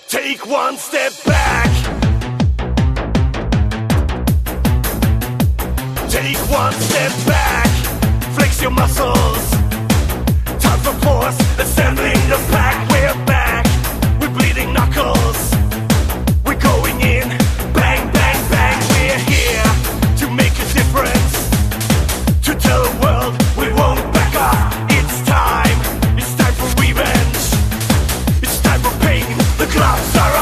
Take one step back. Take one step back. Flex your muscles. Time for force. Assembling the pack. We're back. We're bleeding knuckles. We're going in. Bang, bang, bang. We're here to make a difference. To tell the world we won't back up. It's time. It's time for revenge. It's time for pain. The gloves are